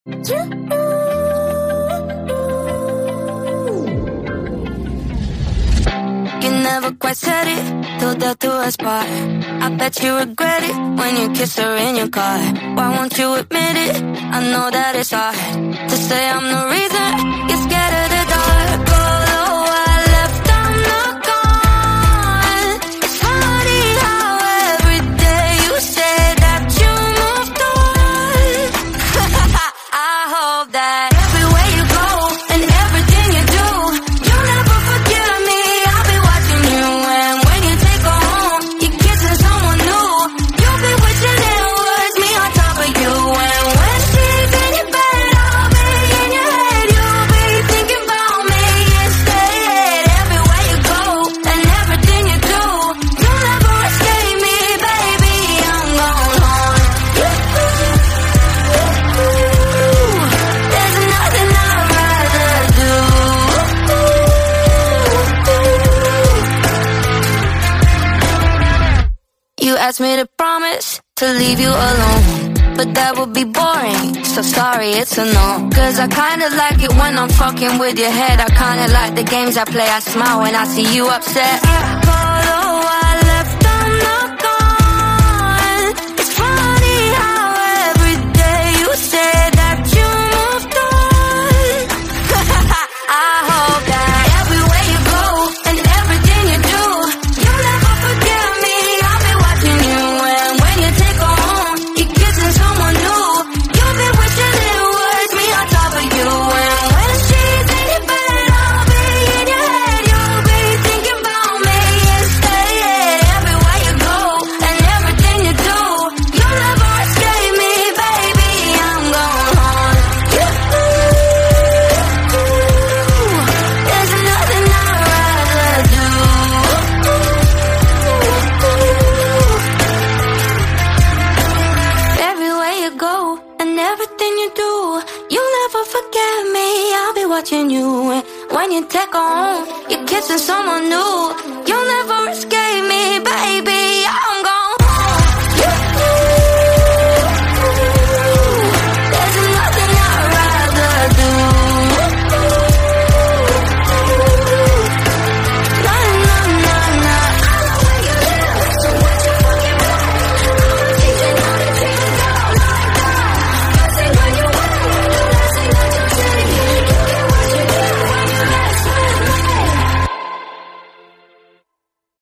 You never quite said it, till death do us part. I bet you regret it when you kiss her in your car. Why won't you admit it? I know that it's hard to say I'm the reason you're scared of the dark. Although I left, I'm not gone. It's funny how every day you say that you moved on. I hope that everywhere you go and everything you do, you'll never forgive me. I'll be watching you, and when you take her home, you're kissing someone new. You'll be wishing it was me on top of you. And when she's in your bed, I'll be in your head. You'll be thinking about me instead. Everywhere you go and everything you do, you'll never escape me, baby. I'm going home. There's nothing I'd rather do. You asked me to promise to leave you alone, but that would be boring, so sorry, it's a no. Cause I kinda like it when I'm fucking with your head. I kinda like the games I play. I smile when I see you upset. Although I left, I'm not gone. It's funny how every day you say that you moved on. I hope that everywhere you go and everything you do, you'll never forgive me. I'll be watching you, and when you take her home, you're kissing someone new. You'll be wishing it was me on top of you. And when she's in your bed, I'll be in your head. You'll be thinking about me instead. Everywhere you go and everything you do, you'll never escape me, baby. I'm going home. There's nothing I'd rather do. Everywhere you go and everything you do, you'll never forget me. I'll be watching you, and when you take her home, you're kissing someone new. You'll never escape me, baby.